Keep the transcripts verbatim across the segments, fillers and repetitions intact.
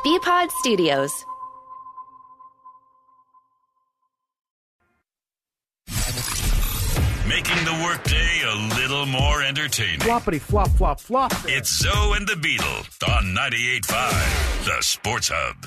B-Pod Studios. Making the workday a little more entertaining. Floppity flop flop flop. It's Zoe and the Beetle on ninety-eight point five, the Sports Hub.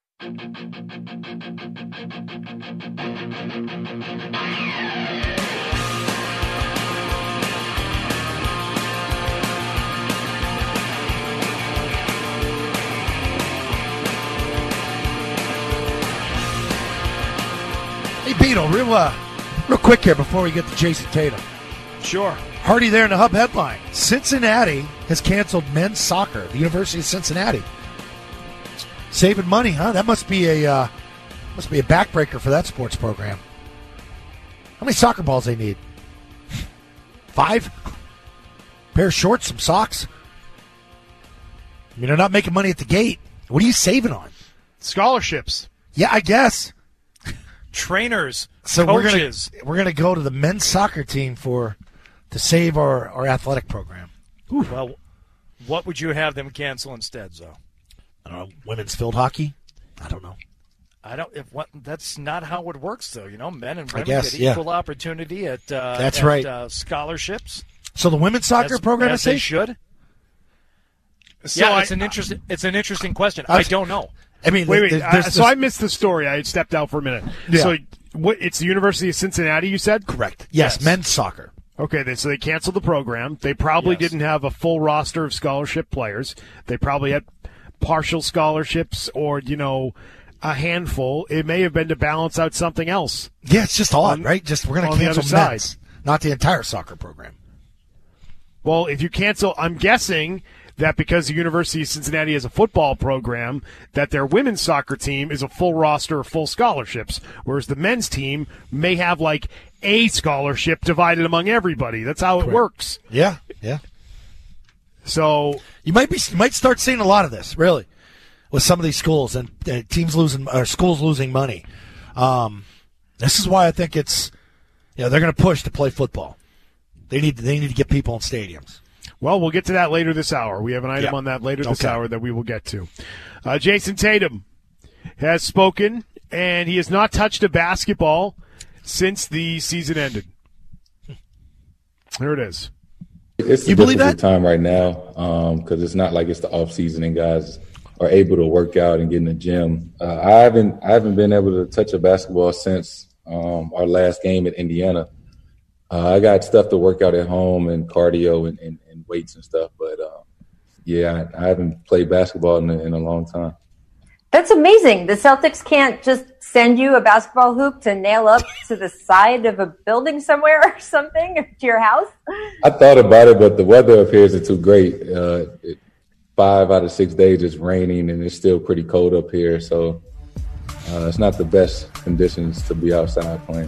Hey, Beetle, real, uh, real quick here before we get to Jason Tatum. Sure. Hardy there in the Hub headline. Cincinnati has canceled men's soccer. The University of Cincinnati. Saving money, huh? That must be a uh, must be a backbreaker for that sports program. How many soccer balls they need? Five? Pair of shorts, some socks. I mean, they're not making money at the gate. What are you saving on? Scholarships. Yeah, I guess. Trainers, so coaches. We're gonna, we're gonna go to the men's soccer team for to save our, our athletic program. Ooh. Well, what would you have them cancel instead, Zoe? I don't know, women's field hockey? I don't know. I don't. If what, that's not how it works, though. You know, men and women guess, get yeah. equal opportunity at uh, that's at, right uh, scholarships. So the women's soccer as, program as is they safe? should. So yeah, I, it's an interesting. It's an interesting question. I, I don't know. I mean, wait, wait. there's, I, there's, so I missed the story. I stepped out for a minute. Yeah. So what? It's the University of Cincinnati. You said correct. Yes, yes. men's soccer. Okay, they, so they canceled the program. They probably Yes. didn't have a full roster of scholarship players. They probably had partial scholarships or, you know, a handful. It may have been to balance out something else. Yeah, it's just odd, On- right? Just we're going on to the cancel other men's, side. not the entire soccer program. Well, if you cancel, I'm guessing that because the University of Cincinnati has a football program, that their women's soccer team is a full roster of full scholarships, whereas the men's team may have like a scholarship divided among everybody. That's how it Correct. works. Yeah, yeah. So You might be, you might start seeing a lot of this, really, with some of these schools and uh, teams losing or schools losing money. Um, this is why I think it's, you know, they're going to push to play football. They need, they need to get people in stadiums. Well, we'll get to that later this hour. We have an item Yep. on that later this Okay. hour that we will get to. Uh, Jason Tatum has spoken, and he has not touched a basketball since the season ended. Here it is. It's a You believe difficult that? time right now because it's not like it's the off season and guys are able to work out and get in the gym. Uh, I haven't I haven't been able to touch a basketball since um, our last game at Indiana. Uh, I got stuff to work out at home and cardio and, and, and weights and stuff, but uh, yeah, I, I haven't played basketball in a, in a long time. That's amazing. The Celtics can't just send you a basketball hoop to nail up to the side of a building somewhere or something, or to your house? I thought about it, but the weather up here isn't too great. Uh, it, five out of six days it's raining and it's still pretty cold up here, so uh, it's not the best conditions to be outside playing.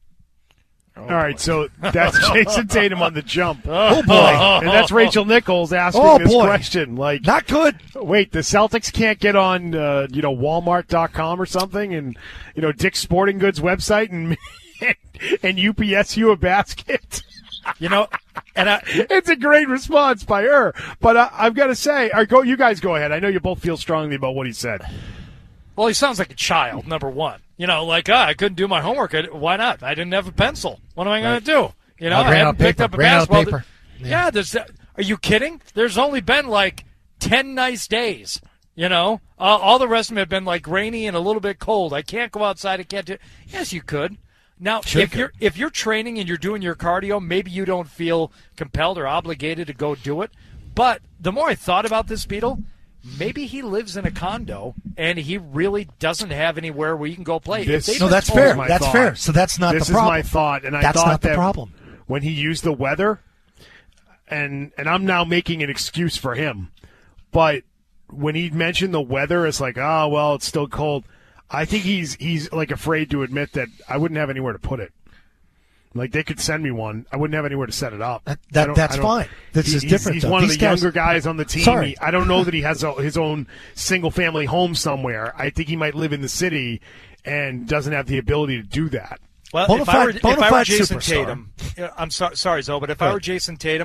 All right, so that's Jason Tatum on the jump. Oh, boy. And that's Rachel Nichols asking Oh, this boy. question. Like, Not good. wait, the Celtics can't get on, uh, you know, Walmart dot com or something, and you know, Dick's Sporting Goods website, and and U P S you a basket. You know, and I, It's a great response by her, but I, I've got to say, or go, you guys go ahead. I know you both feel strongly about what he said. well, he sounds like a child. Number one, you know, like ah, I couldn't do my homework. I, why not? I didn't have a pencil. What am I going to do? You know, I I ran haven't out of picked paper. up a Ran out of basketball. paper. Yeah, Yeah. there's. Are you kidding? There's only been like ten nice days. You know, uh, all the rest of them have been like rainy and a little bit cold. I can't go outside. I can't do. Yes, you could. Now, Sure if you you're if you're training and you're doing your cardio, maybe you don't feel compelled or obligated to go do it. But the more I thought about this, Beetle, maybe he lives in a condo and he really doesn't have anywhere where you can go play. This- If they've No, been that's told- fair. my That's thought. fair. So that's not This the problem. is my thought, and I That's thought not the that problem. when he used the weather, and and I'm now making an excuse for him, but when he mentioned the weather, it's like, oh well, it's still cold. I think he's he's like afraid to admit that I wouldn't have anywhere to put it. Like they could send me one, I wouldn't have anywhere to set it up. That- I that- don't- that's I don't- fine. This he- is he's- different, He's though. one of These the guys- younger guys on the team. Sorry. He- I don't know that he has a, his own single family home somewhere. I think he might live in the city and doesn't have the ability to do that. Well, Bona if I were, fide- bona if I were fide Jason superstar. Tatum, uh, I'm so, sorry, Zoe, but if I were Jason Tatum,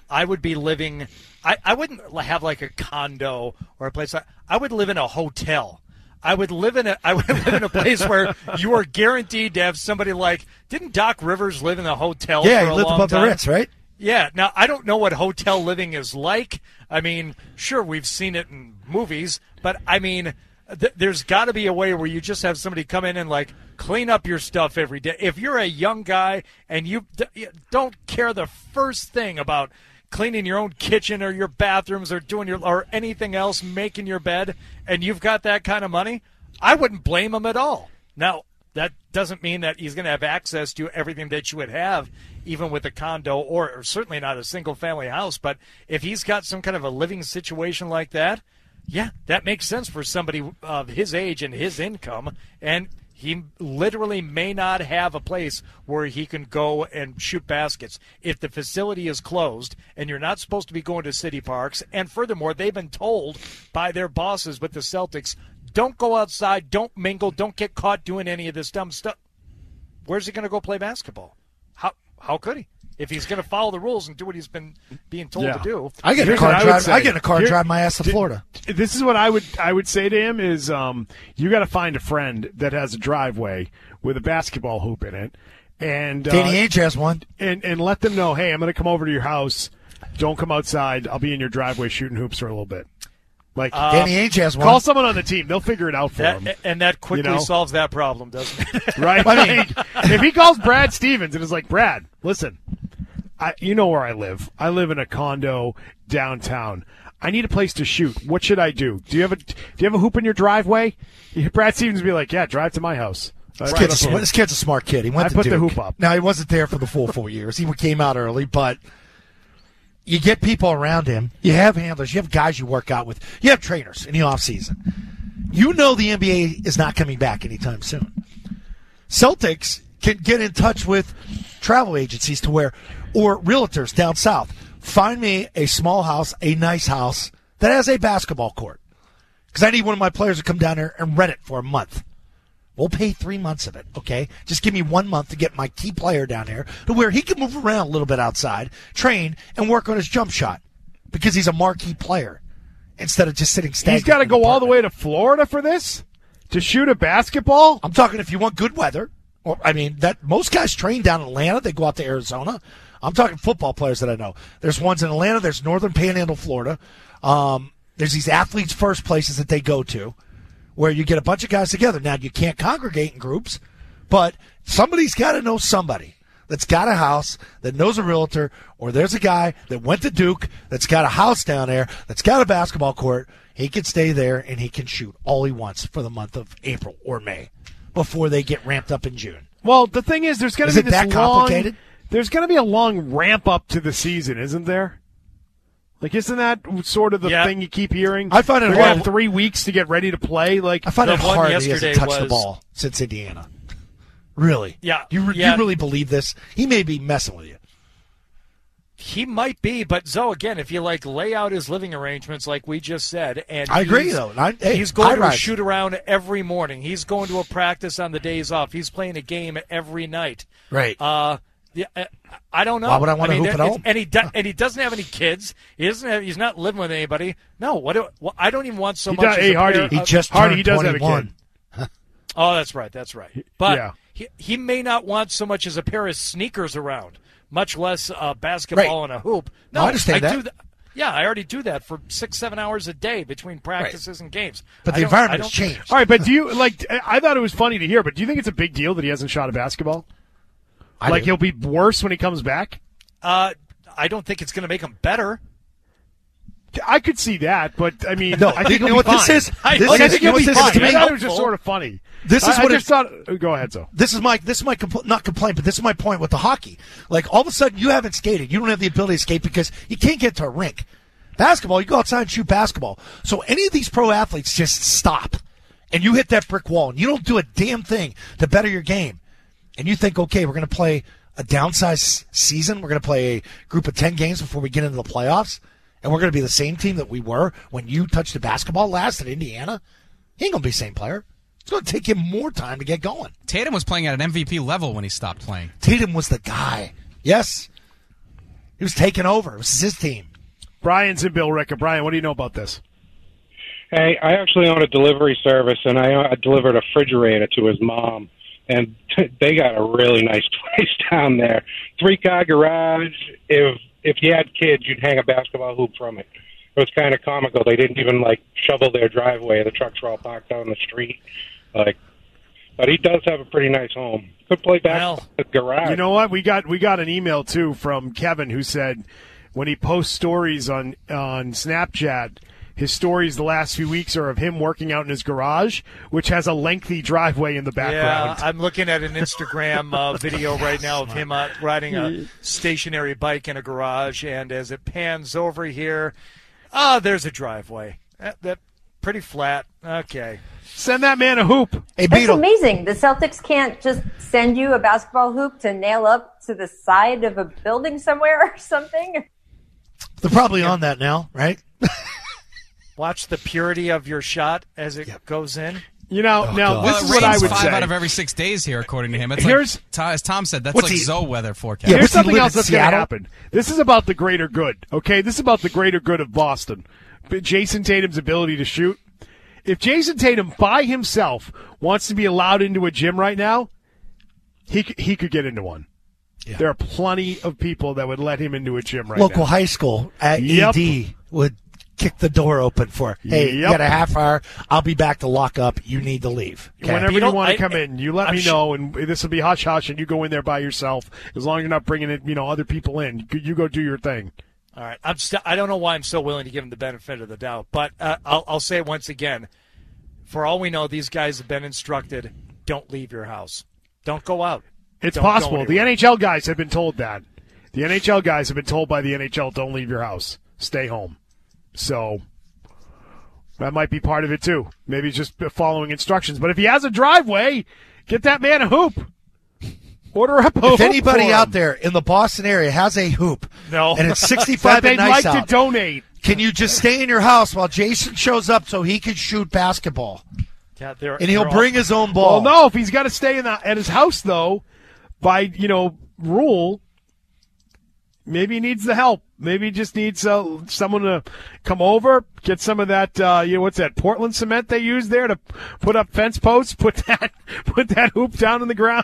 I would be living I, I wouldn't have like a condo or a place. I would live in a hotel. I would live in a I would live in a place where you are guaranteed to have somebody like didn't Doc Rivers live in a hotel yeah, for he a lived long above time? the Ritz, right? Yeah. Now, I don't know what hotel living is like. I mean, sure, we've seen it in movies, but I mean, th- there's got to be a way where you just have somebody come in and, like, clean up your stuff every day. If you're a young guy and you d- don't care the first thing about cleaning your own kitchen or your bathrooms or doing your or anything else, making your bed, and you've got that kind of money, I wouldn't blame him at all. Now, that doesn't mean that he's going to have access to everything that you would have, even with a condo or, or certainly not a single-family house. But if he's got some kind of a living situation like that, yeah, that makes sense for somebody of his age and his income. And he literally may not have a place where he can go and shoot baskets. If the facility is closed and you're not supposed to be going to city parks, and furthermore, they've been told by their bosses with the Celtics, don't go outside, don't mingle, don't get caught doing any of this dumb stuff. Where's he going to go play basketball? How how could he? If he's going to follow the rules and do what he's been being told Yeah. to do. I get in a Here's car what and I would drive. say. I get in a car and Here- drive my ass to Di- Florida. This is what I would I would say to him is um, you got to find a friend that has a driveway with a basketball hoop in it, and uh, Danny Ainge has one. and and let them know, hey, I'm going to come over to your house. Don't come outside. I'll be in your driveway shooting hoops for a little bit. Like Danny Ainge has one. call someone on the team. They'll figure it out for him. That, and that quickly You know? solves that problem, doesn't it? Right? I mean- if he calls Brad Stevens and is like, Brad, listen, I, you know where I live. I live in a condo downtown. I need a place to shoot. What should I do? Do you have a Do you have a hoop in your driveway? Brad Stevens would be like, yeah, drive to my house. This I kid's, put a, up a this kid's a smart kid. He went I to put the Duke. hoop up. Now, he wasn't there for the full four years. He came out early, but you get people around him. You have handlers. You have guys you work out with. You have trainers in the offseason. You know the N B A is not coming back anytime soon. Celtics can get in touch with travel agencies to where, or realtors down south, find me a small house, a nice house that has a basketball court. Because I need one of my players to come down there and rent it for a month. We'll pay three months of it, okay? Just give me one month to get my key player down there to where he can move around a little bit outside, train, and work on his jump shot because he's a marquee player instead of just sitting stagnant. He's got to in go all the apartment. way to Florida for this to shoot a basketball. I'm talking if you want good weather. Or I mean, that most guys train down in Atlanta. They go out to Arizona. I'm talking football players that I know. There's ones in Atlanta. There's Northern Panhandle, Florida. Um, there's these athletes' first places that they go to where you get a bunch of guys together. Now, you can't congregate in groups, but somebody's got to know somebody that's got a house, that knows a realtor, or there's a guy that went to Duke that's got a house down there, that's got a basketball court. He can stay there, and he can shoot all he wants for the month of April or May before they get ramped up in June. Well, the thing is, there's going Is to be it this that long. complicated? There's going to be a long ramp up to the season, isn't there? Like, isn't that sort of the Yeah. thing you keep hearing? I find it They're gonna hard- have three weeks to get ready to play. Like, I find The it one hard that he yesterday hasn't touched the was- ball since Indiana. Really? Yeah, You, re- yeah. you really believe this? He may be messing with you. He might be, but Zoe, again, if you like lay out his living arrangements like we just said, and I agree, he's- though. I- hey, he's going high to rise. shoot around every morning. He's going to a practice on the days off. He's playing a game every night. Right. Uh, yeah, uh, I don't know. Why would I wanna mean, hoop at it's- home? And he do, and he doesn't have any kids. He doesn't have. He's not living with anybody. No. What? Do, well, I don't even want so He much. does- as hey, a Hardy, pair He of- just Hardy, turned he does have a twenty-one. kid. Oh, that's right. That's right. But Yeah. he he may not want so much as a pair of sneakers around, much less uh, basketball Right. and a hoop. No, No, I understand that. Do th- yeah, I already do that for six, seven hours a day between practices and games. But I the don't- environment I has don't- changed. all right, but do you like? I thought it was funny to hear, but do you think it's a big deal that he hasn't shot a basketball? I like do. he'll be worse when he comes back. Uh, I don't think it's going to make him better. I could see that, but I mean, No, I you think know he'll what be this fine. is? I- This Like, I is- think you know he'll what be this is fine. to me? I thought it was just sort of funny. This is I, what I it- just thought. Go ahead, so. This is my this is my compl- not complaint, but this is my point with the hockey. Like all of a sudden, you haven't skated. You don't have the ability to skate because you can't get to a rink. Basketball, you go outside and shoot basketball. So any of these pro athletes just stop, and you hit that brick wall, and you don't do a damn thing to better your game. And you think, okay, we're going to play a downsized season. We're going to play a group of ten games before we get into the playoffs, and we're going to be the same team that we were when you touched the basketball last at Indiana. He ain't going to be the same player. It's going to take him more time to get going. Tatum was playing at an M V P level when he stopped playing. Tatum was the guy. Yes. He was taking over. It was his team. Brian's in Billerica. Brian, what do you know about this? Hey, I actually own a delivery service, and I uh, delivered a refrigerator to his mom, and t- they got a really nice place down there. Three-car garage. If if you had kids, you'd hang a basketball hoop from it. It was kind of comical. They didn't even, like, shovel their driveway. The trucks were all parked out in the street. Like, but he does have a pretty nice home. Could play basketball Well, in the garage. You know what? We got we got an email too from Kevin who said when he posts stories on on Snapchat, his stories the last few weeks are of him working out in his garage, which has a lengthy driveway in the background. Yeah, I'm looking at an Instagram uh, video right now of him uh, riding a stationary bike in a garage, and as it pans over here, ah, there's a driveway. That, that pretty flat. Okay. Send that man a hoop. Hey, That's Beetle. amazing. The Celtics can't just send you a basketball hoop to nail up to the side of a building somewhere or something. They're probably on that now, right? Watch the purity of your shot as it goes in. You know, Oh, now God. this Well, is it what I rains would five say. out of every six days here, according to him. It's Here's- like, Tom- as Tom said, that's What's like he- Zoe weather forecast. Yeah, Here's what's he something live else in that's going to Seattle? happen. This is about the greater good, okay? This is about the greater good of Boston. But Jason Tatum's ability to shoot. If Jason Tatum by himself wants to be allowed into a gym right now, he c- he could get into one. Yeah. There are plenty of people that would let him into a gym right Local now. high school at Yep. E D would kick the door open for, hey, you Yep. got a half hour. I'll be back to lock up. You need to leave. Okay? Whenever Beetle, you want I- to come in, you let I'm me su- know, and this will be hush hush, and you go in there by yourself. As long as you're not bringing it, you know, other people in, you, you go do your thing. All right. I'm st- I don't know why I'm so willing to give him the benefit of the doubt, but uh, I'll, I'll say it once again. For all we know, these guys have been instructed, don't leave your house. Don't go out. It's Don't go possible. The anywhere. N H L guys have been told that. The N H L guys have been told by the N H L, don't leave your house. Stay home. So that might be part of it, too. Maybe just following instructions. But if he has a driveway, get that man a hoop. Order up a hoop If anybody for out him there in the Boston area has a hoop No. and it's that sixty-five they'd and nice like out, to donate. can you just stay in your house while Jason shows up so he can shoot basketball? Yeah, they're, And he'll they're bring all, his own ball. Well, no, if he's got to stay in the, at his house, though, by, you know, rule, maybe he needs the help. Maybe he just needs uh, someone to come over, get some of that, uh, you know, what's that, Portland cement they use there to put up fence posts, put that put that hoop down in the ground.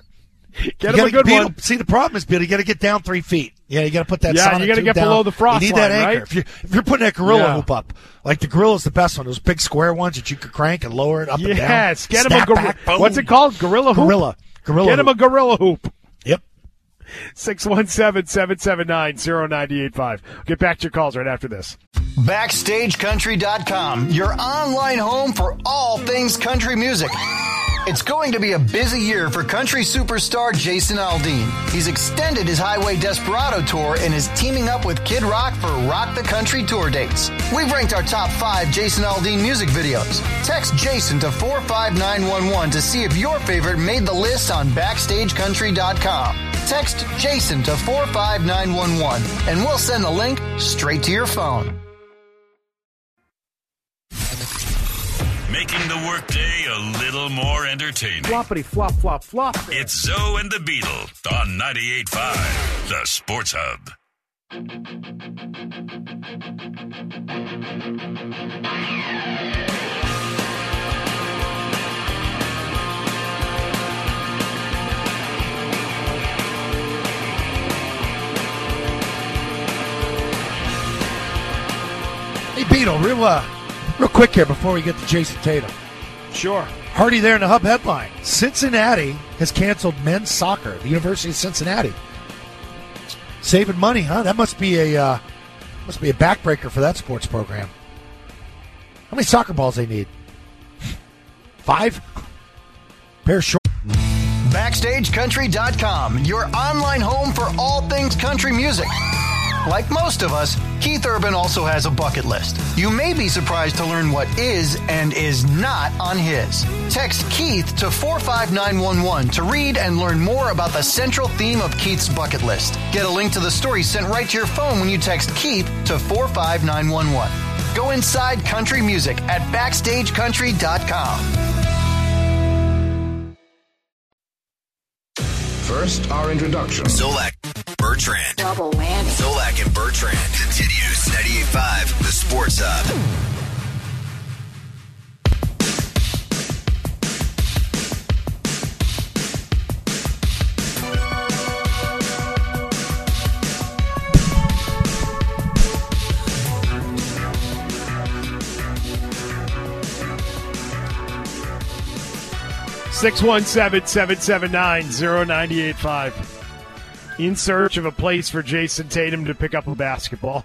Get You him a gotta good beat- one. See, the problem is, Bill, you got to get down three feet. Yeah, you got to put that. Yeah, Sonic you gotta tube get down. below the frost You need that line, anchor. right? If you're, if you're putting that gorilla Yeah. hoop up, like the gorilla's the best one. Those big square ones that you could crank and lower it up and down. Yes, get him Snap a gorilla. back, boom. What's it called? Gorilla hoop? Gorilla. Gorilla. Get him a hoop. gorilla hoop. Yep. six one seven, seven seven nine, zero nine eight five. Get back to your calls right after this. Backstage Country dot com, your online home for all things country music. It's going to be a busy year for country superstar Jason Aldean. He's extended his Highway Desperado tour and is teaming up with Kid Rock for Rock the Country tour dates. We've ranked our top five Jason Aldean music videos. Text Jason to four five nine one one to see if your favorite made the list on Backstage Country dot com. Text Jason to four five nine one one and we'll send the link straight to your phone. Making the workday a little more entertaining. Floppity flop flop flop. It's Zoe and the Beetle on ninety-eight point five, the Sports Hub. Hey, Beetle, real, uh, real quick here before we get to Jason Tatum. Sure. Hardy there in the Hub headline. Cincinnati has canceled men's soccer. The University of Cincinnati. Saving money, huh? That must be a uh, must be a backbreaker for that sports program. How many soccer balls they need? Five? Pair of short. Backstage Country dot com, your online home for all things country music. Like most of us, Keith Urban also has a bucket list. You may be surprised to learn what is and is not on his. Text Keith to four five nine one one to read and learn more about the central theme of Keith's bucket list. Get a link to the story sent right to your phone when you text Keith to four five nine one one. Go inside country music at Backstage Country dot com. First, our introduction. Zolak, Bertrand. Double whammy. Solak and Bertrand. Continues ninety-eight point five, the Sports Hub. six one seven, seven seven nine, zero nine eight five. In search of a place for Jason Tatum to pick up a basketball.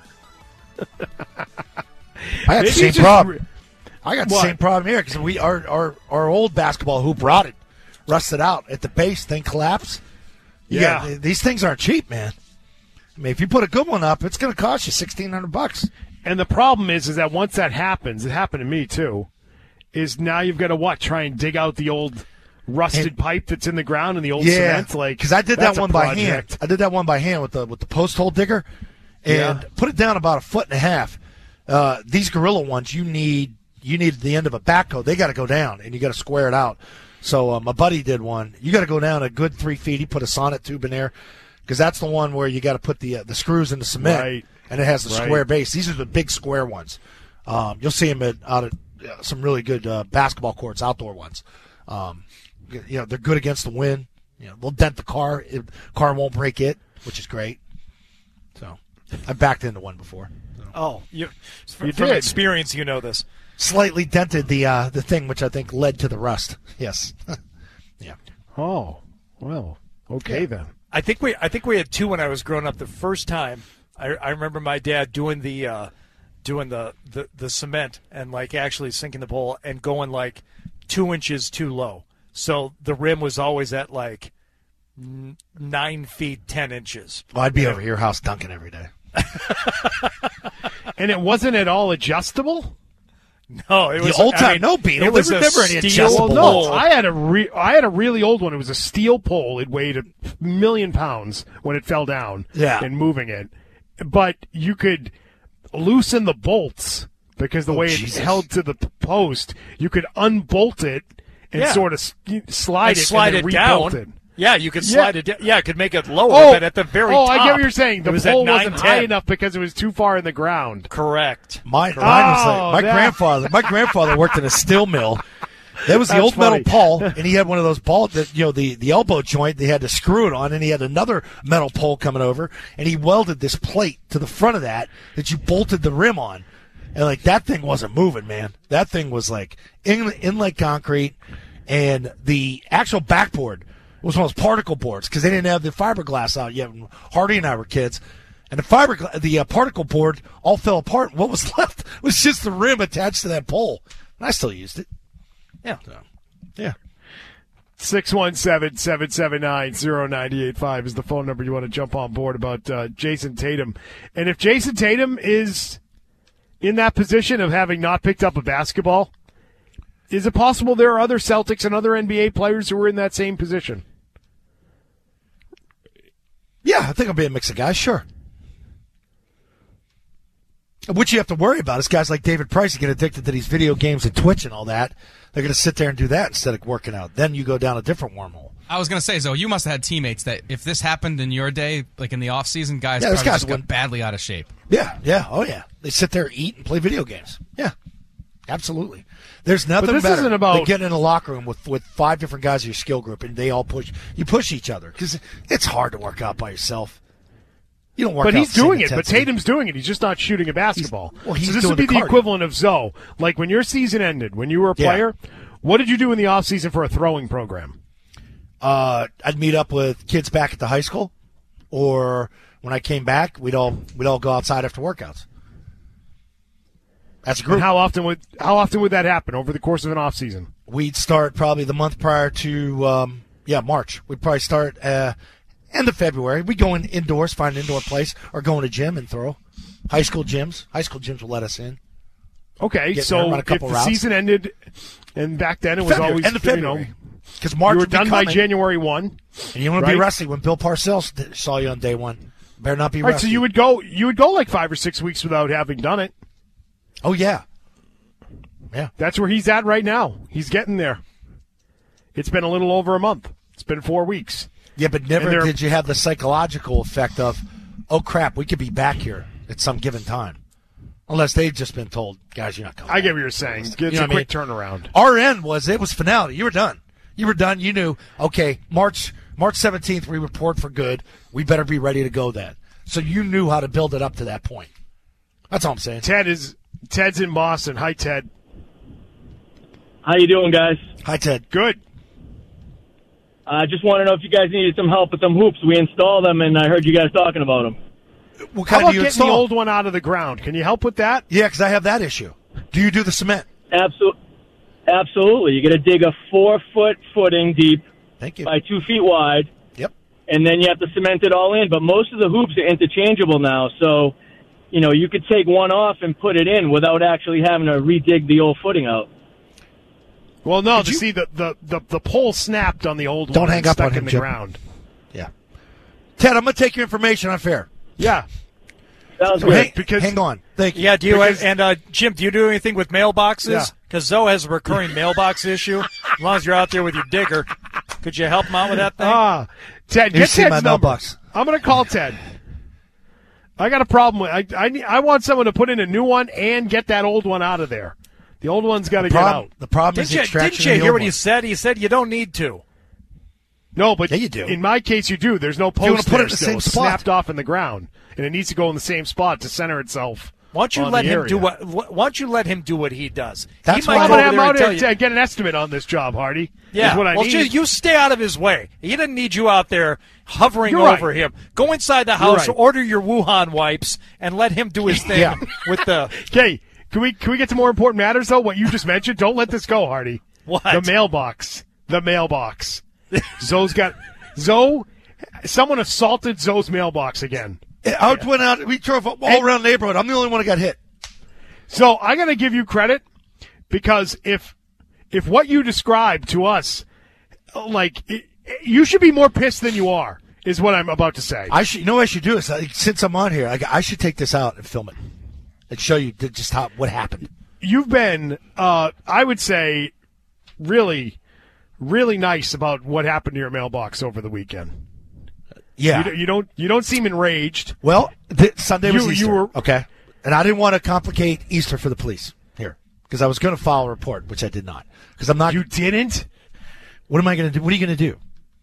I got the same problem. I got the What? same problem here because we our, our our old basketball hoop rotted, rusted out at the base, thing collapsed. You Yeah. got- these things aren't cheap, man. I mean, if you put a good one up, it's going to cost you sixteen hundred bucks. And the problem is, is that once that happens, it happened to me too, is now you've got to what? Try and dig out the old rusted And- pipe that's in the ground and the old Yeah, cement. Like, because I did that's that a one by project. hand. I did that one by hand with the with the post hole digger, and Yeah. put it down about a foot and a half. Uh, these Gorilla ones, you need you need the end of a backhoe. They got to go down, and you got to square it out. So uh, my buddy did one. You got to go down a good three feet. He put a sonnet tube in there because that's the one where you got to put the uh, the screws in the cement, Right. and it has the Right. square base. These are the big square ones. Um, you'll see them at out at uh, some really good uh, basketball courts, outdoor ones. Um, you know, they're good against the wind. You know, they'll dent the car. It, car won't break it, which is great. So I backed into one before. So. Oh, you, from, You from did. experience, you know this. Slightly dented the uh, the thing, which I think led to the rust. Yes. Yeah. Oh, well, okay Yeah. then. I think we I think we had two when I was growing up. The first time, I, I remember my dad doing the uh, doing the, the, the cement and like actually sinking the pole and going like two inches too low. So the rim was always at like n- nine feet ten inches. Well, I'd be over your house dunking every day. And it wasn't at all adjustable? No, it The was old I time, mean, no, Beano. It was There a were never any steel adjustable Well, no, pole. I had a re- I had a really old one. It was a steel pole. It weighed a million pounds when it fell down. Yeah. And moving it, but you could loosen the bolts because the Oh, way Jesus. it held to the p- post, you could unbolt it and Yeah. sort of s- slide And it slide and it then rebuilt down. it. Yeah, you could Yeah. slide it down. Yeah, it could make it lower, Oh, but at the very oh, top. I get what you're saying. it The was at pole nine wasn't ten. high enough because it was too far in the ground. Correct. Mine, mine was Oh, like my that- grandfather. My grandfather worked in a steel mill. There was the That's old funny. metal pole, and he had one of those ball that you know the the elbow joint. They had to screw it on, and he had another metal pole coming over, and he welded this plate to the front of that that you bolted the rim on, and like that thing wasn't moving, man. That thing was like in inlay concrete, and the actual backboard was one of those particle boards because they didn't have the fiberglass out yet when Hardy and I were kids. And the fiber, the uh, particle board all fell apart. What was left was just the rim attached to that pole. And I still used it. Yeah. So, yeah. six one seven, seven seven nine, zero nine eight five is the phone number you want to jump on board about uh, Jason Tatum. And if Jason Tatum is in that position of having not picked up a basketball, is it possible there are other Celtics and other N B A players who are in that same position? Yeah, I think I'll be a mix of guys, sure. What you have to worry about is guys like David Price who get addicted to these video games and Twitch and all that. They're going to sit there and do that instead of working out. Then you go down a different wormhole. I was going to say, Zoe, you must have had teammates that if this happened in your day, like in the off season, guys Yeah, those probably guys just got wouldn't- badly out of shape. Yeah, yeah, oh yeah. They sit there, eat, and play video games. Yeah, absolutely. There's nothing this better isn't about- than getting in a locker room with, with five different guys in your skill group, and they all push. You push each other because it's hard to work out by yourself. You don't work But out he's the same doing it. But intensity. Tatum's doing it. He's just not shooting a basketball. He's- well, he's so this doing would be the the, cardio. equivalent of Zoe. Like when your season ended, when you were a Yeah. player, what did you do in the offseason for a throwing program? Uh, I'd meet up with kids back at the high school, or when I came back, we'd all we'd all go outside after workouts. That's a group. And how often would how often would that happen over the course of an off season? We'd start probably the month prior to um, yeah March. We'd probably start uh, end of February. We go in indoors, find an indoor place, or go in a gym and throw. High school gyms. High school gyms will let us in. Okay, Get there, so run a if couple the routes. season ended, and back then it was February, always end of you know, February. Because March you were would be done by coming, January one, and you want to right? be rusty when Bill Parcells d- saw you on day one. Better not be All right, rusty. so you would go you would go like five or six weeks without having done it. Oh yeah, yeah. That's where he's at right now. He's getting there. It's been a little over a month. It's been four weeks. Yeah, but never And they're- did you have the psychological effect of, oh, crap, we could be back here at some given time. Unless they've just been told, guys, you're not coming. I get what you're saying. It's You know a what I quick mean? turnaround. Our end was, it was finality. You were done. You were done. You knew, okay, March March seventeenth, we report for good. We better be ready to go then. So you knew how to build it up to that point. That's all I'm saying. Ted is Ted's in Boston. Hi, Ted. How you doing, guys? Hi, Ted. Good. I uh, just want to know if you guys needed some help with some hoops. We installed them, and I heard you guys talking about them. What How kind about do you getting install? the old one out of the ground? Can you help with that? Yeah, because I have that issue. Do you do the cement? Absolutely. Absolutely. You got to dig a four-foot footing deep Thank you. by two feet wide. Yep. And then you have to cement it all in. But most of the hoops are interchangeable now, so you know you could take one off and put it in without actually having to redig the old footing out. Well, no. Did To you- see the, the, the, the pole snapped on the old Don't one hang and up stuck on him, in the Jim. ground. Yeah. Ted, I'm going to take your information on fair. Yeah. Sounds So good. hang, because- hang on. Thank you. Yeah, do you Because- and uh, Jim? Do you do anything with mailboxes? Yeah. Because Zoe has a recurring mailbox issue. As long as you're out there with your digger, could you help him out with that thing? Ah, Ted, You get see Ted's my number. mailbox. I'm going to call Ted. I got a problem with. I I, need, I want someone to put in a new one and get that old one out of there. The old one's got to get Problem- out. The problem is didn't you, extraction didn't you of the hear old what he one. said? He said you don't need to. No, but Yeah, you do. in my case, you do. There's no post wanna put it there in the still. same It's spot. snapped off in the ground, and it needs to go in the same spot to center itself. Why don't you on let the him area. do what? Why don't you let him do what he does? That's he why might I'm go going to over have him there out and here tell you. to get an estimate on this job, Hardy. Yeah, is what I well, need. you, you stay out of his way. He doesn't need you out there hovering You're right. over him. Go inside the house, right. order your Wuhan wipes, and let him do his thing Yeah. with the. Okay, can we can we get to more important matters though? What you just mentioned. Don't let this go, Hardy. What? The mailbox. The mailbox. Zoe's got Zoe. Someone assaulted Zoe's mailbox again. Out went out. We drove all And- around the neighborhood. I'm the only one that got hit. So I got to give you credit because if if what you described to us, like it, you should be more pissed than you are, is what I'm about to say. I should. You know what I should do is like, since I'm on here, I, I should take this out and film it and show you th- just how what happened. You've been, uh, I would say, really, really nice about what happened to your mailbox over the weekend. Yeah. You, don't- you don't you don't seem enraged. Well, th- Sunday was You- you Easter. were- okay, and I didn't want to complicate Easter for the police here because I was going to file a report, which I did not. Because I'm not. You didn't? What am I going to do? What are you going to do?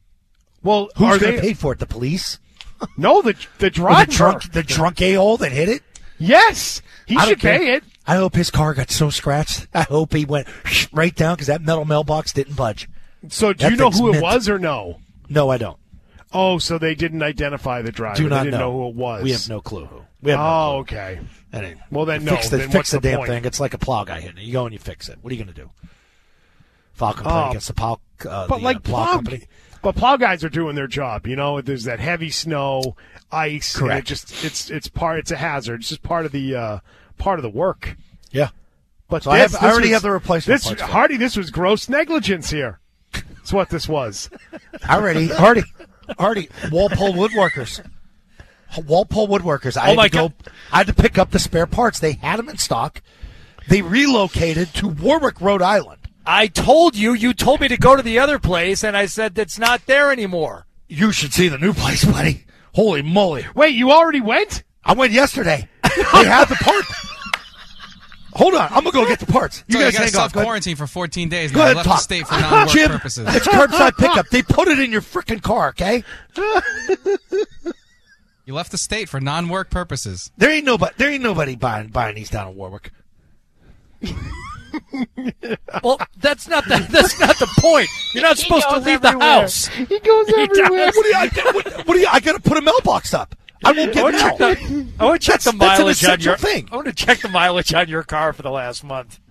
Well, Who's are going they? to pay for it? The police? No, the the Or driver. the drunk, the drunk a-hole that hit it? Yes, he I don't should care. pay it. I hope his car got so scratched. I hope he went right down because that metal mailbox didn't budge. So, do That you know thing's who it mint. was or no? No, I don't. Oh, so they didn't identify the driver. Do not they didn't know. know. who it was. We have no clue who. We have no Oh, clue. okay. Anyway, Well, then no. Fix the, Then fix what's the, the damn point? thing. It's like a plow guy hitting it. You go and you fix it. What are you going to do? File complaint Oh. against the plow, uh, But the, like uh, plow plow, company. but plow guys are doing their job. You know, there's that heavy snow, ice. and Correct. it just it's it's part. It's a hazard. It's just part of the uh, part of the work. Yeah. But So I this, have- I this already was- have the replacement This parts for it. Hardy, this was gross negligence here. That's what this was. Already, Hardy, Hardy, Walpole Woodworkers. Walpole Woodworkers. I Oh, had my to go. God. I had to pick up the spare parts. They had them in stock. They relocated to Warwick, Rhode Island. I told you. You told me to go to the other place, and I said it's not there anymore. You should see the new place, buddy. Holy moly! Wait, you already went? I went yesterday. They had the part. Hold on, I'm gonna go get the parts. You So you guys got to hang on. self Go ahead. quarantine for fourteen days. Go Now ahead, left talk. the state for non-work Jim, purposes. it's curbside pickup. They put it in your freaking car, okay? You left the state for non-work purposes. There ain't nobody. There ain't nobody buying buying these down in Warwick. Well, that's not the that's not the point. You're not supposed to goes leave everywhere. the house. He goes He everywhere. does. What do you? I, what, what do you? I got to put a mailbox up. I won't I get want to mail. check the, I want to check the That's- that's an mileage on essential your thing. I want to check the mileage on your car for the last month.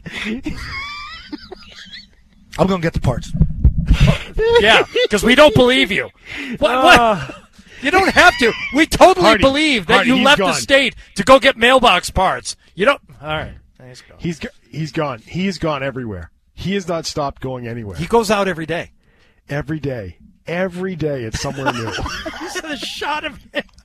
I'm gonna get the parts. Yeah, because we don't believe you. What? what? You don't have to. We totally Hardy, believe that Hardy, you he's left the gone. state to go get mailbox parts. You don't. All right. Let's go. He's go- he's gone. He's gone everywhere. He has not stopped going anywhere. He goes out every day. Every day. Every day it's somewhere new. He's a shot of him.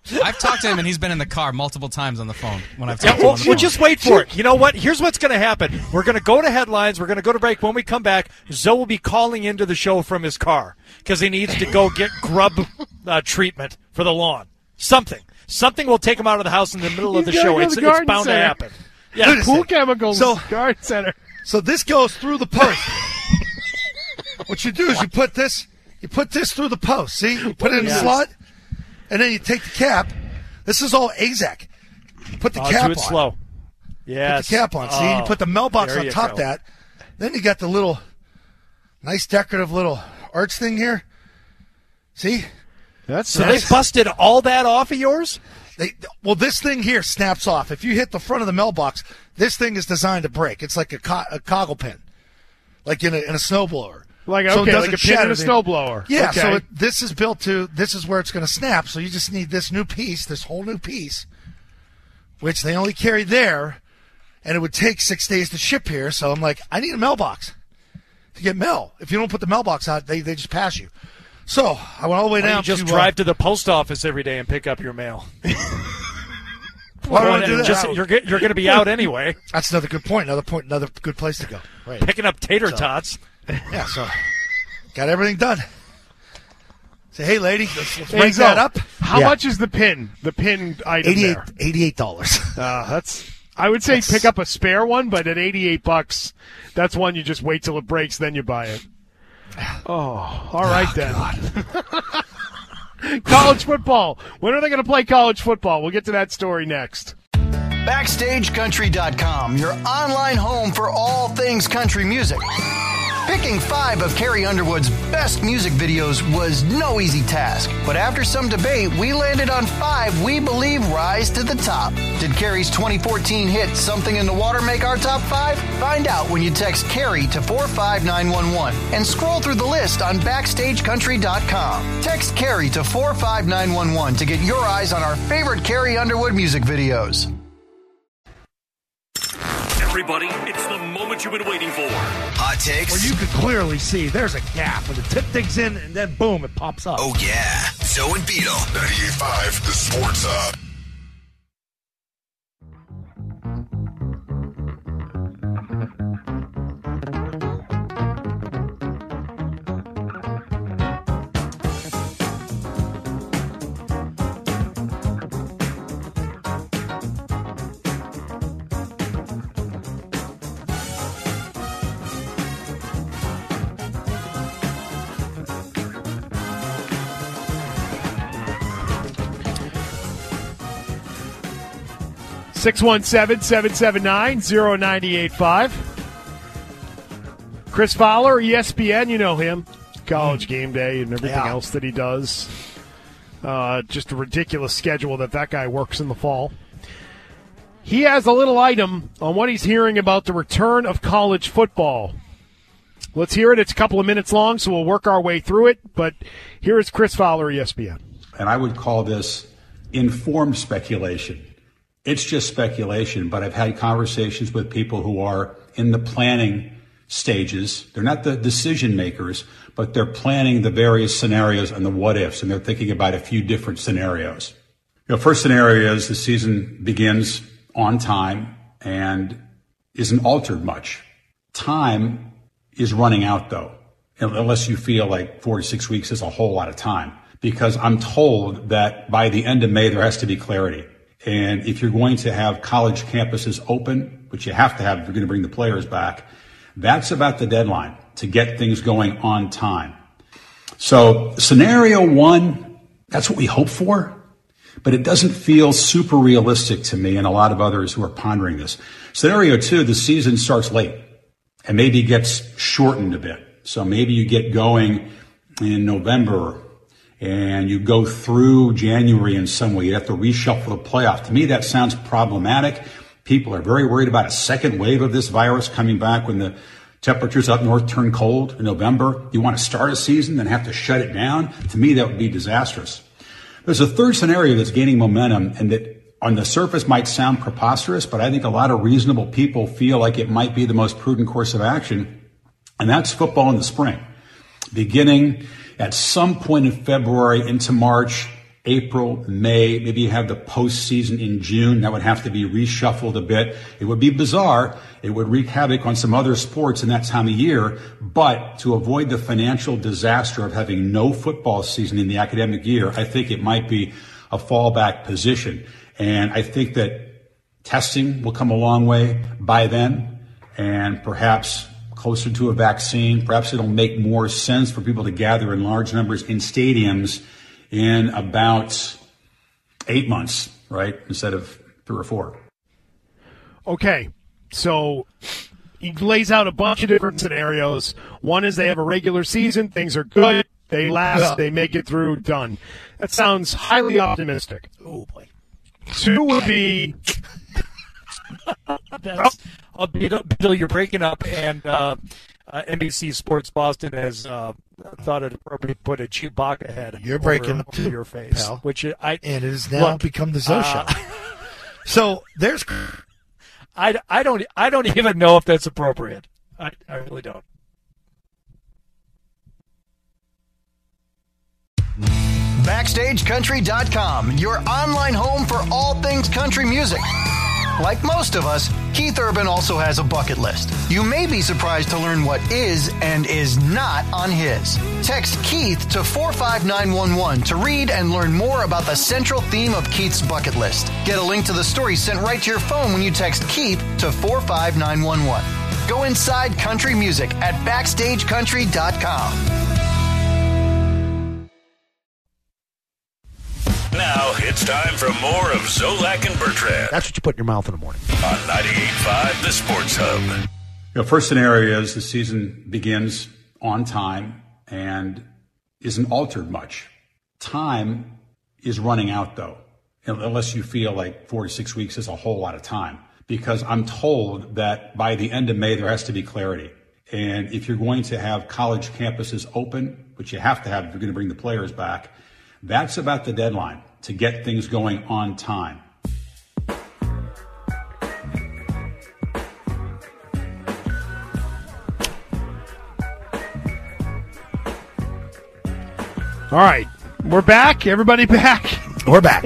I've talked to him, and he's been in the car multiple times on the phone when I've Yeah, talked well, to him. well, just wait for it. You know what? Here's what's going to happen. We're going to go to headlines. We're going to go to break. When we come back, Zoe will be calling into the show from his car because he needs to go get grub uh, treatment for the lawn. Something. Something will take him out of the house in the middle of the He's show. gotta go It's, to the it's garden bound center. to happen. Yeah, Pool chemicals. So- garden center. So this goes through the post. What you do is you put this, you put this through the post. See, you put it in the Yes. slot, and then you take the cap. This is all A Z A C. You put the I'll cap do it on. slow. Yes. Put the cap on. See, and you Oh, put the mailbox there on you top of go. that. Then you got the little, nice decorative little arch thing here. See? That's So nice. they busted all that off of yours? They, well, this thing here snaps off. If you hit the front of the mailbox, this thing is designed to break. It's like a, co- a coggle pin, like in a, in a snowblower. Like, So it okay, doesn't like a pin in shatter a the- snowblower. Yeah, Okay. so it, this is built to, this is where it's going to snap. So you just need this new piece, this whole new piece, which they only carry there, and it would take six days to ship here. So I'm like, I need a mailbox to get mail. If you don't put the mailbox out, they, they just pass you. So I went all the way Why don't down you just to drive uh, to the post office every day and pick up your mail. Why do I do that? Just, you're get- you're going to be out anyway. That's another good point. Another point. Another good place to go. Right. Picking up tater So- tots. Yeah. So got everything done. Say, hey, lady, let's, let's Hey, rank Zo, that up. How Yeah. much is the pin? The pin item Eighty-eight. there. Eighty-eight dollars. Uh, that's. I would say pick up a spare one, but at eighty-eight bucks, that's one you just wait till it breaks, then you buy it. Oh, all right then. College football. When are they going to play college football? We'll get to that story next. Backstage Country dot com, your online home for all things country music. Picking five of Carrie Underwood's best music videos was no easy task, but after some debate, we landed on five we believe rise to the top. Did Carrie's twenty fourteen hit Something in the Water make our top five? Find out when you text Carrie to four five nine one one and scroll through the list on Backstage Country dot com. Text Carrie to four five nine one one to get your eyes on our favorite Carrie Underwood music videos. Everybody, it's the moment you've been waiting for. Hot takes. Where you could clearly see there's a gap when the tip digs in and then boom, it pops up. Oh, yeah. Zoe and Beetle. ninety-eight point five, the Sports Hub. six one seven, seven seven nine, zero nine eight five. Chris Fowler, E S P N, you know him. College Game Day and everything Yeah. else that he does. Uh, just a ridiculous schedule that that guy works in the fall. He has a little item on what he's hearing about the return of college football. Let's hear it. It's a couple of minutes long, so we'll work our way through it. But here is Chris Fowler, E S P N. And I would call this informed speculation. It's just speculation, but I've had conversations with people who are in the planning stages. They're not the decision makers, but they're planning the various scenarios and the what ifs, and they're thinking about a few different scenarios. You know, first scenario is the season begins on time and isn't altered much. Time is running out, though, unless you feel like four to six weeks is a whole lot of time, because I'm told that by the end of May, there has to be clarity. And if you're going to have college campuses open, which you have to have if you're going to bring the players back, that's about the deadline to get things going on time. So scenario one, that's what we hope for, but it doesn't feel super realistic to me and a lot of others who are pondering this. Scenario two, the season starts late and maybe gets shortened a bit. So maybe you get going in November and you go through January in some way. You have to reshuffle the playoff. To me, that sounds problematic. People are very worried about a second wave of this virus coming back when the temperatures up north turn cold in November. You want to start a season, then have to shut it down? To me, that would be disastrous. There's a third scenario that's gaining momentum and that on the surface might sound preposterous, but I think a lot of reasonable people feel like it might be the most prudent course of action, and that's football in the spring. Beginning at some point in February into March, April, May, maybe you have the postseason in June. That would have to be reshuffled a bit. It would be bizarre. It would wreak havoc on some other sports in that time of year. But to avoid the financial disaster of having no football season in the academic year, I think it might be a fallback position. And I think that testing will come a long way by then, and perhaps closer to a vaccine. Perhaps it'll make more sense for people to gather in large numbers in stadiums in about eight months, right, instead of three or four. Okay, so he lays out a bunch of different scenarios. One is they have a regular season, things are good, they last, they make it through, done. That sounds highly optimistic. Oh, boy. Two would be... That's, oh, Bill, you're breaking up, and uh, uh, N B C Sports Boston has uh, thought it appropriate to put a Chewbacca head You're breaking over, up over too, your face, pal. which I and it has now look, become the Zoe uh, show. So there's, I, I don't I don't even know if that's appropriate. I, I really don't. Backstage Country dot com, your online home for all things country music. Like most of us, Keith Urban also has a bucket list. You may be surprised to learn what is and is not on his. Text Keith to four five nine one one to read and learn more about the central theme of Keith's bucket list. Get a link to the story sent right to your phone when you text Keith to four five nine one one. Go inside country music at Backstage Country dot com. Now it's time for more of Zolak and Bertrand that's what you put in your mouth in the morning. on ninety-eight point five The Sports Hub. You know, first scenario is the season begins on time and isn't altered much. Time is running out, though, unless you feel like four to six weeks is a whole lot of time, because I'm told that by the end of May, there has to be clarity. And if you're going to have college campuses open, which you have to have if you're going to bring the players back, that's about the deadline to get things going on time. All right, we're back. Everybody back? We're back.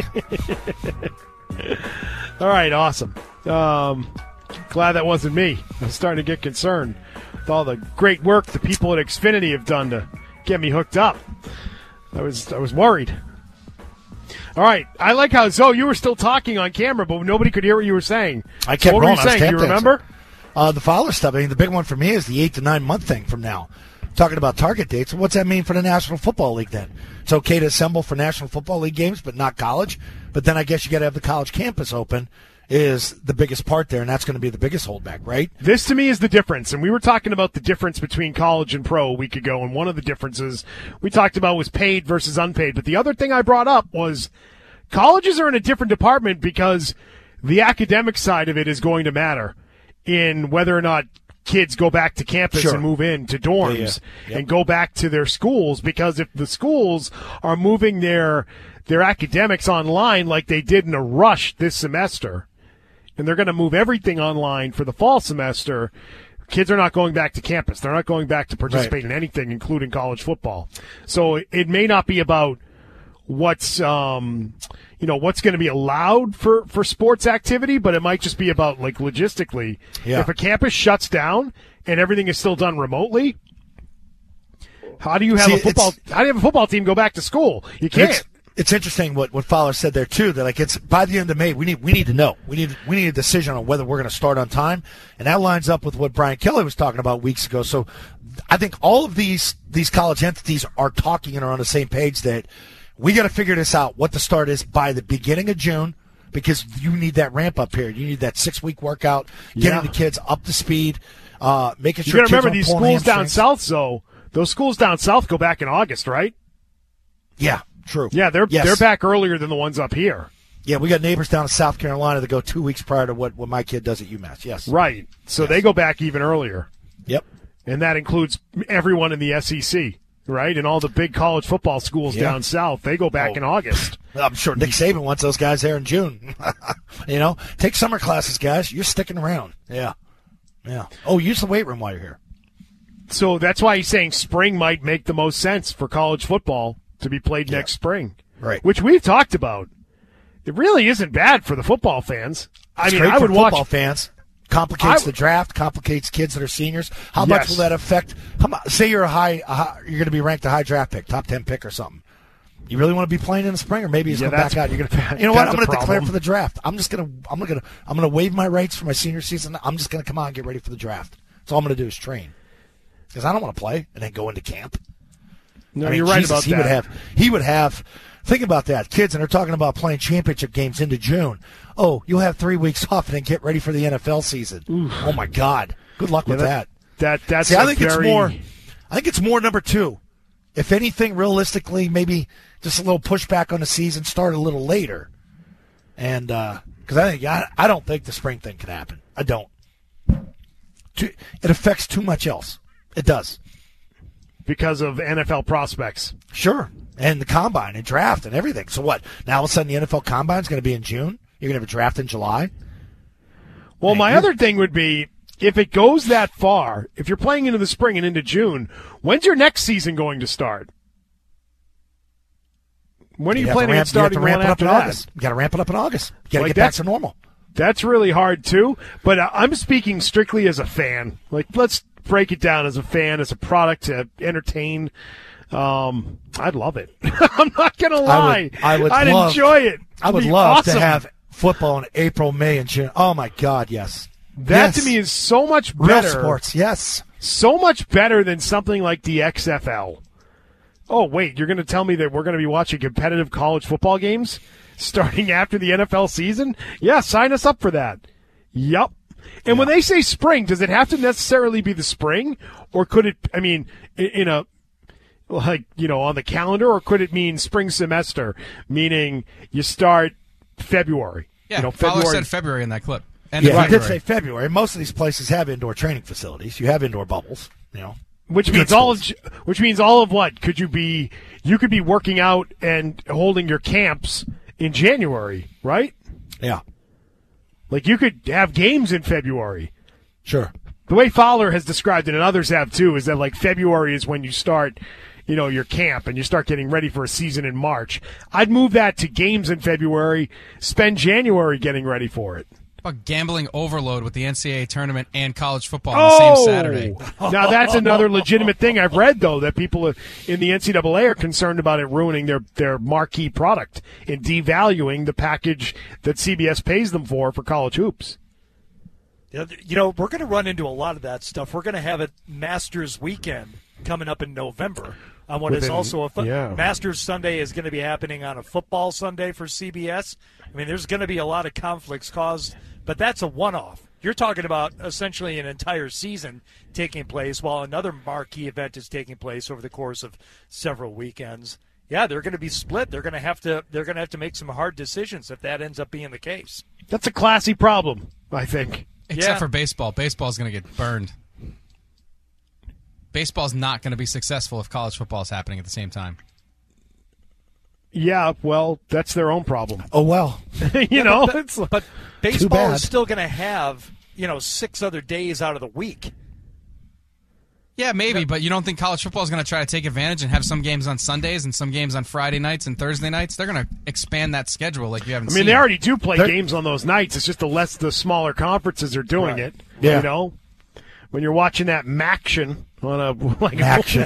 All right, awesome. Um, glad that wasn't me. I'm starting to get concerned with all the great work the people at Xfinity have done to get me hooked up. I was I was worried. All right, I like how Zoe, you were still talking on camera, but nobody could hear what you were saying. I kept so what rolling. were you saying? Do you remember? Uh, the Fowler stuff. I mean, the big one for me is the eight to nine month thing from now. Talking about target dates. What's that mean for the National Football League then? It's okay to assemble for National Football League games, but not college. But then I guess you got to have the college campus open is the biggest part there, and that's going to be the biggest holdback, right? This, to me, is the difference. And we were talking about the difference between college and pro a week ago, and one of the differences we talked about was paid versus unpaid. But the other thing I brought up was colleges are in a different department because the academic side of it is going to matter in whether or not kids go back to campus Sure. and move into dorms Yeah, yeah. Yep. and go back to their schools, because if the schools are moving their their academics online like they did in a rush this semester, and they're going to move everything online for the fall semester, kids are not going back to campus. They're not going back to participate Right. in anything, including college football. So it may not be about what's um you know what's going to be allowed for for sports activity, but it might just be about, like, logistically, Yeah. if a campus shuts down and everything is still done remotely, how do you have See, a football it's- how do you have a football team go back to school? You can't. It's, it's interesting what, what Fowler said there too. That like it's by the end of May, we need we need to know. We need we need a decision on whether we're going to start on time, and that lines up with what Brian Kelly was talking about weeks ago. So I think all of these these college entities are talking and are on the same page that we got to figure this out. What the start is by the beginning of June, because you need that ramp up period. You need that six week workout, getting Yeah. the kids up to speed, uh, making You sure. got to kids remember aren't these pulling schools down hamstrings. south, though. Those schools down south go back in August, right? Yeah, true. Yeah, they're Yes. they're back earlier than the ones up here. Yeah, we got neighbors down in South Carolina that go two weeks prior to what, what my kid does at UMass. Yes. Right. So they go back even earlier. Yep. And that includes everyone in the S E C, right? And all the big college football schools Yeah. down south, they go back Oh. in August. I'm sure Nick Saban wants those guys there in June. You know, take summer classes, guys. You're sticking around. Yeah. Yeah. Oh, use the weight room while you're here. So that's why he's saying spring might make the most sense for college football to be played next spring. Right. which we've talked about, it really isn't bad for the football fans. I It's mean, great I for would watch football fans. Complicates I- the draft. Complicates kids that are seniors. How much Yes. will that affect? How much, say you're a high, a high, you're going to be ranked a high draft pick, top ten pick or something. You really want to be playing in the spring, or maybe he's Yeah, come back that's- out. You're gonna, you know what? that's I'm a going to declare problem. for the draft. I'm just going to, I'm going to, I'm going to waive my rights for my senior season. I'm just going to come out and get ready for the draft. That's all I'm going to do is train, because I don't want to play and then go into camp. No, I mean, you're right Jesus, about he that. Would have, he would have. Think about that, kids, and they're talking about playing championship games into June. Oh, you'll have three weeks off and then get ready for the N F L season. Oh my God! Good luck Yeah, with that- that. That that's See, I a think very, it's more. I think it's more number two. If anything, realistically, maybe just a little pushback on the season, start a little later, and because I think I, I don't think the spring thing can happen. I don't. Too, it affects too much else. It does. because of N F L prospects. Sure. And the combine and draft and everything. So what? Now all of a sudden the N F L combine is going to be in June? You're going to have a draft in July? Well, Man, my you're- other thing would be, if it goes that far, if you're playing into the spring and into June, when's your next season going to start? When are you, have to planning ramp- on starting you have to one ramp it after up in that? August. You got to ramp it up in August. You got to Like get back that's- to normal. That's really hard too, but I- I'm speaking strictly as a fan. Like, let's break it down as a fan, as a product to entertain. Um, I'd love it. I'm not gonna lie. I would, I would I'd love, enjoy it. I would It'd be love awesome. to have football in April, May, and June. Oh my God, yes. That Yes. to me is so much Real better. sports, yes. So much better than something like the X F L. Oh, wait, you're going to tell me that we're going to be watching competitive college football games starting after the N F L season? Yeah, sign us up for that. Yup. And when they say spring, does it have to necessarily be the spring? Or could it, I mean, in, in a, like, you know, on the calendar, or could it mean spring semester, meaning you start February? Yeah, you know, Fowler February. said February in that clip. End Yeah, of he did February. say February. Most of these places have indoor training facilities. You have indoor bubbles, you know. Which Good means all of, schools. which means all of what? Could you be, you could be working out and holding your camps in January, right? Yeah. Like you could have games in February. Sure. The way Fowler has described it, and others have too, is that like February is when you start, you know, your camp and you start getting ready for a season in March. I'd move that to games in February, spend January getting ready for it. How about gambling overload with the N C double A tournament and college football on the same Saturday? Now that's another legitimate thing I've read, though, that people in the N C double A are concerned about it ruining their, their marquee product and devaluing the package that C B S pays them for for college hoops. You know, we're going to run into a lot of that stuff. We're going to have a Masters weekend coming up in November on what is Within- also a fo- yeah. Masters Sunday is going to be happening on a football Sunday for C B S. I mean, there's going to be a lot of conflicts caused, but that's a one-off. You're talking about essentially an entire season taking place while another marquee event is taking place over the course of several weekends. Yeah, they're going to be split. They're going to have to they're going to have to make some hard decisions if that ends up being the case. That's a classy problem, I think. Except Yeah. for baseball. Baseball's going to get burned. Baseball's not going to be successful if college football is happening at the same time. Yeah, well, that's their own problem. Oh, well. you Yeah, know, but, it's like, but baseball bad. is still going to have, you know, six other days out of the week. Yeah, maybe, but you don't think college football is going to try to take advantage and have some games on Sundays and some games on Friday nights and Thursday nights? They're going to expand that schedule like you haven't I seen. mean, they already do play They're- games on those nights. It's just the less the smaller conferences are doing Right. it. Yeah. You know, when you're watching that Maction on a like Maction.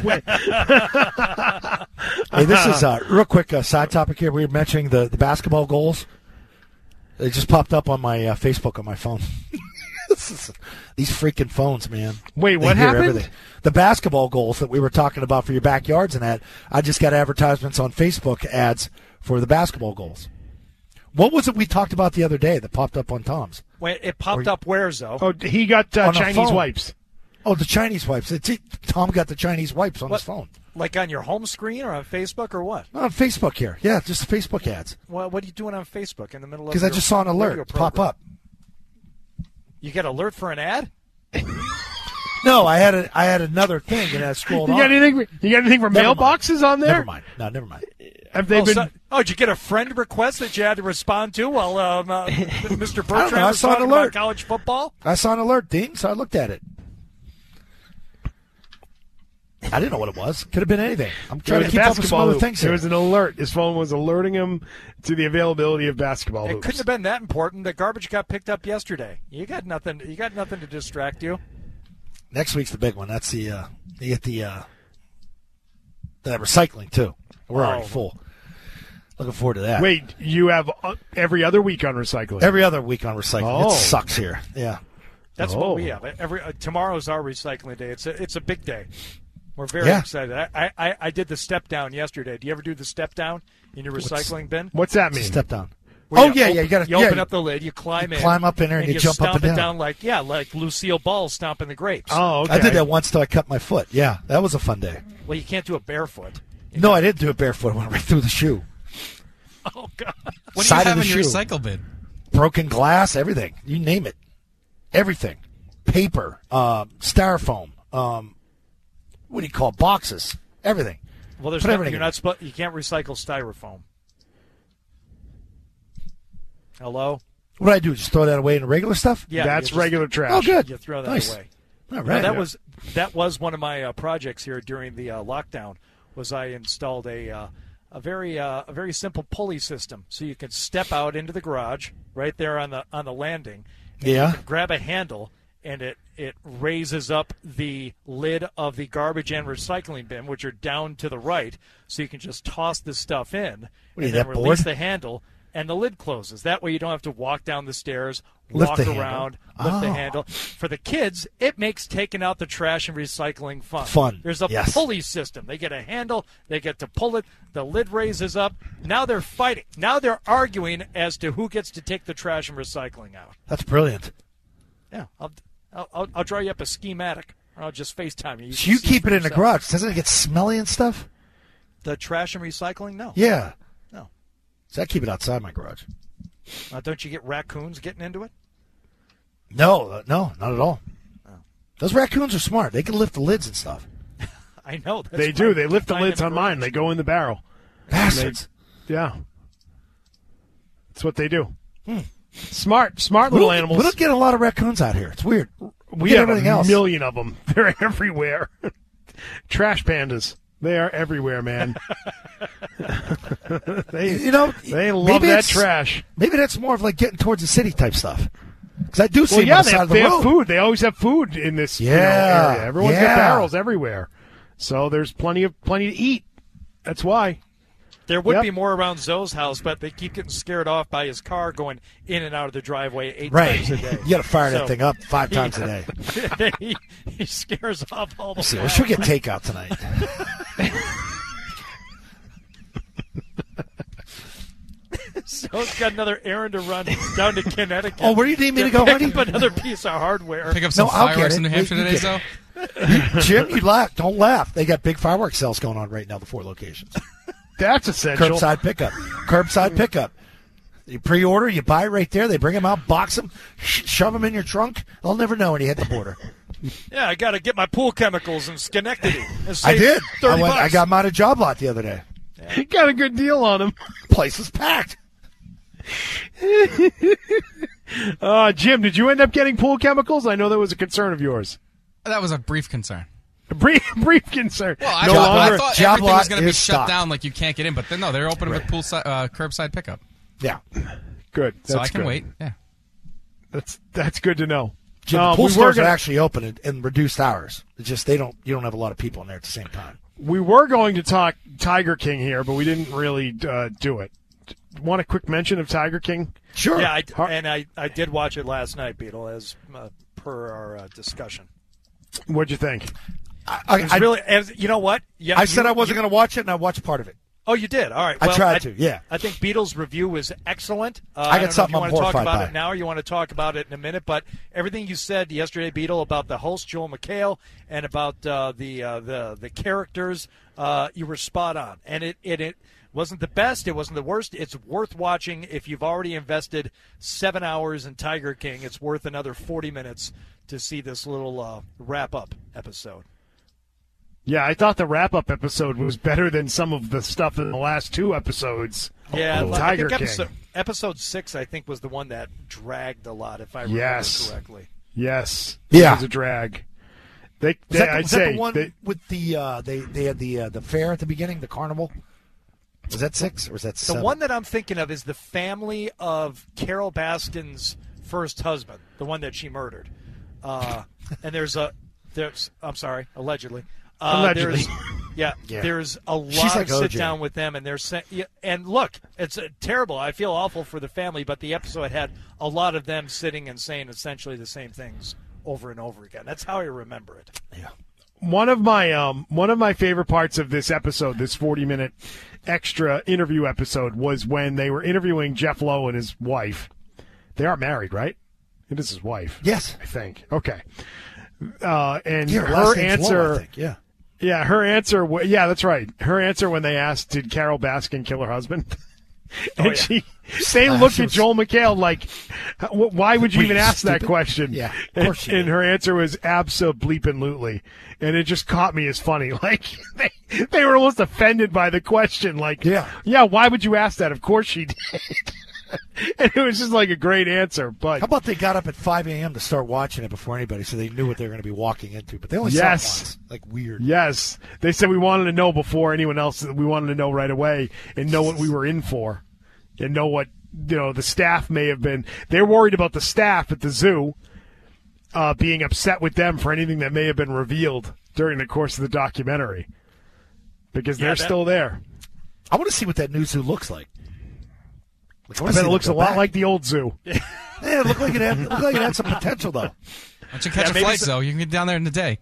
a Hey, this is a real quick uh, side topic here. We were mentioning the, the basketball goals. They just popped up on my uh, Facebook on my phone. This is, these freaking phones, man. Wait, They what hear happened? everything. The basketball goals that we were talking about for your backyards and that. I just got advertisements on Facebook ads for the basketball goals. What was it we talked about the other day that popped up on Tom's? When it popped Or- up where's, though? Oh, he got uh, On a Chinese phone. wipes. Oh, the Chinese wipes. It's, it, Tom got the Chinese wipes on What? his phone. Like on your home screen or on Facebook or what? On Facebook here. Yeah, just Facebook ads. Well, what are you doing on Facebook in the middle of Because I your just saw an radio alert pop program? up. You get alert for an ad? No, I had a, I had another thing and I scrolled You on. got anything? You got anything from Never mind. mailboxes on there? Never mind. No, never mind. Have they oh, been? so- oh, did you get a friend request that you had to respond to while um, uh, Mister I don't know. Bertrand I was saw an talking about alert. college football? I saw an alert ding, so I looked at it. I I didn't know what it was. Could have been anything. I'm It trying was to keep up with some basketball other hoop. things It here. was an alert. His phone was alerting him to the availability of basketball It hoops. couldn't have been that important. The garbage got picked up yesterday. You got nothing. You got nothing to distract you. Next week's the big one. That's the uh, you get the uh, the recycling too. We're already Oh. full. Looking forward to that. Wait, you have uh, every other week on recycling? Every other week on recycling. Oh. It sucks here. Yeah. That's Oh. what we have. Every uh, tomorrow's our recycling day. It's a it's a big day. We're very Yeah. excited. I, I I did the step down yesterday. Do you ever do the step down in your recycling bin? What's that mean? Step down. Where Oh you yeah, open, yeah. You got to you yeah, open up the lid, you climb you in, climb up in there, and, you jump stomp up and it down. down like yeah, like Lucille Ball stomping the grapes. Oh, okay. I did that once till I cut my foot. Yeah, that was a fun day. Well, you can't do it barefoot. No, I didn't do it barefoot. I went right through the shoe. Oh God! What do Side you of have the in your shoe. recycle bin? Broken glass, everything. You name it. Everything. Paper, uh, styrofoam. Um, what do you call it? Boxes? Everything. Well, there's Put no, everything you're in not sp- you can't recycle styrofoam. Hello? What do I do? Just throw that away in the regular stuff? Yeah, That's you just- regular trash. Oh, good. You throw that Nice. away. All You know, right. that was that was one of my uh, projects here during the uh, lockdown. Was I installed a uh, a very uh, a very simple pulley system, so you can step out into the garage right there on the on the landing. And Yeah. You can grab a handle, and it it raises up the lid of the garbage and recycling bin, which are down to the right, so you can just toss this stuff in What are you, and then that release bored? the handle. And the lid closes. That way you don't have to walk down the stairs, Lift walk the handle. around, lift the Oh. handle. For the kids, it makes taking out the trash and recycling fun. Fun, There's a yes. pulley system. They get a handle. They get to pull it. The lid raises up. Now they're fighting. Now they're arguing as to who gets to take the trash and recycling out. That's brilliant. Yeah, I'll, I'll, I'll, I'll draw you up a schematic, or I'll just FaceTime you. You So can you see keep for it in the yourself. garage. Doesn't it get smelly and stuff? The trash and recycling? No. Yeah. No. So I keep it outside my garage. Uh, don't you get raccoons getting into it? No, uh, no, not at all. Oh. Those raccoons are smart. They can lift the lids and stuff. I know. That's They why do. They lift the find them lids on in mine. They go in the barrel. Bastards. They- yeah. That's what they do. Smart, smart little we don't, animals. We don't get a lot of raccoons out here. It's weird. We get have everything a else. million of them. They're everywhere. Trash pandas. They are everywhere, man. they, You know, they love maybe that it's- trash. Maybe that's more of like getting towards the city type stuff. Because I do see Well, them yeah, on the they, side have, of the they road. have food. They always have food in this you know, Yeah, area. Everyone's got yeah. barrels everywhere, so there's plenty of plenty to eat. That's why. There would Yep. be more around Zoe's house, but they keep getting scared off by his car going in and out of the driveway eight Right. times a day. You got to fire So- that thing up five times a day. he, he scares off all the Let's see, we flies. should get takeout tonight. So it's got another errand to run down to Connecticut. Oh, where do you need me to go, pick honey? up another piece of hardware. Pick up some No, I'll get fireworks it. in New Wait, Hampshire you today, get so Jim, you laugh. Don't laugh. They got big fireworks sales going on right now, the four locations. That's essential. Curbside pickup. Curbside pickup. You pre-order, you buy right there. They bring them out, box them, sh- shove them in your trunk. They'll never know when you hit the border. Yeah, I got to get my pool chemicals in Schenectady. and I save did. thirty I, went, bucks. I got them out of Job Lot the other day. Got a good deal on them. Place was packed. Uh, Jim, did you end up getting pool chemicals? I know that was a concern of yours. that was a brief concern. A brief, brief concern. Well, I, no thought, longer. I thought Job everything was lot going to be is shut stocked. down, like you can't get in. But then no, they're open with Right. pool si- uh, curbside pickup, Yeah. Good. That's so I can good. wait. Yeah. That's that's good to know. Jim, Uh, the pool we were stores gonna- are actually open in, in reduced hours. It's just they don't. You don't have a lot of people in there at the same time. We were going to talk Tiger King here, but we didn't really uh, do it. Want a quick mention of Tiger King? Sure. Yeah, I, and I, I did watch it last night, Beetle, as uh, per our uh, discussion. What'd you think? I, It was I, really, as, you know what? Yeah, I said you- I wasn't you- going to watch it, and I watched part of it. Oh, you did. All right. I Well, tried to, yeah. I think Beatles' review was excellent. Uh, I got don't know something if you I'm want to talk horrified about by. it now, or you want to talk about it in a minute. But everything you said yesterday, Beetle, about the host Joel McHale and about uh, the uh, the the characters, uh, you were spot on. And it, it it wasn't the best. It wasn't the worst. It's worth watching if you've already invested seven hours in Tiger King. It's worth another forty minutes to see this little uh, wrap up episode. Yeah, I thought the wrap-up episode was better than some of the stuff in the last two episodes. Yeah, of I Tiger think King. episode, episode six, I think, was the one that dragged a lot, if I remember Yes. correctly. Yes. Yeah. It was a drag. They, Was they that, the, I'd was that say the one they, with the uh, they they had the uh, the fair at the beginning, the carnival? Was that six or was that The seven? one that I'm thinking of is the family of Carol Baskin's first husband, the one that she murdered. Uh, and there's a there's I'm sorry, allegedly. Uh, Allegedly. There's, yeah, Yeah. there's a She's lot like of sit O J. down with them, and they're sa- yeah, and look, it's uh, terrible. I feel awful for the family, but the episode had a lot of them sitting and saying essentially the same things over and over again. That's how I remember it. Yeah. one of my um one of my favorite parts of this episode, this forty minute extra interview episode, was when they were interviewing Jeff Lowe and his wife. They are married, right? It is his wife. Yes, I think. Okay. Uh, and Yeah, her her last name's answer, Lowe, I think, yeah. yeah, her answer, wa- yeah, that's right. Her answer when they asked, "Did Carol Baskin kill her husband?" and Oh, yeah. she, they Uh, looked she at was- Joel McHale like, "Wh- "Why would you Were even you ask that stupid?" question?" Yeah, of and, course she did. and her answer was abso-bleeping-lutely, and it just caught me as funny. Like they, they were almost offended by the question. Like, Yeah. yeah, why would you ask that? Of course she did. And it was just like a great answer. But How about they got up at five a.m. to start watching it before anybody, so they knew what they were going to be walking into? But they only Yes. saw it once. Like weird. Yes. They said we wanted to know before anyone else. We wanted to know right away and know what we were in for and know what, you know, the staff may have been. They're worried about the staff at the zoo uh, being upset with them for anything that may have been revealed during the course of the documentary because Yeah, they're that- still there. I want to see what that new zoo looks like. Like, I wanna bet see it them looks a go lot back. like the old zoo. Yeah, it looked like it had, it looked like it had some potential, though. Why don't you catch Yeah, a maybe flight, so- though? You can get down there in a day.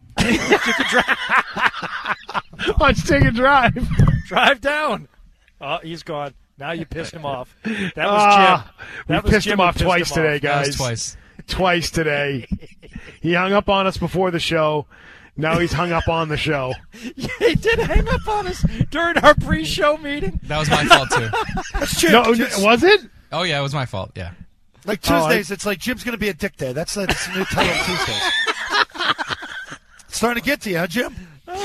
Let's take a drive. Drive down. Oh, he's gone. Now you pissed him off. That was Ah, Jim. we That was pissed Jim him who off pissed twice him today, off. That was guys. twice. Twice today. He hung up on us before the show. Now he's hung up on the show. He did hang up on us during our pre-show meeting. That was my fault, too. That's Jim. No, Jim- was it? Oh, yeah, it was my fault, yeah. Like Oh, I- Tuesdays, it's like Jim's going to be a dick day. That's the, that's the new title of Tuesdays. It's starting to get to you, huh, Jim?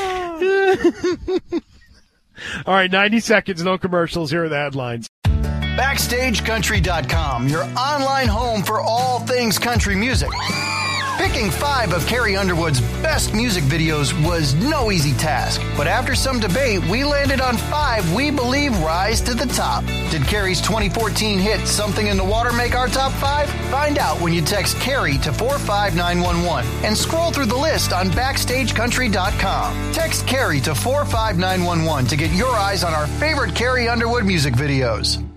All right, ninety seconds, no commercials. Here are the headlines. Backstage Country dot com, your online home for all things country music. Picking five of Carrie Underwood's best music videos was no easy task, but after some debate, we landed on five we believe rise to the top. Did Carrie's twenty fourteen hit Something in the Water make our top five? Find out when you text Carrie to four five nine one one and scroll through the list on Backstage Country dot com. Text Carrie to four five nine one one to get your eyes on our favorite Carrie Underwood music videos.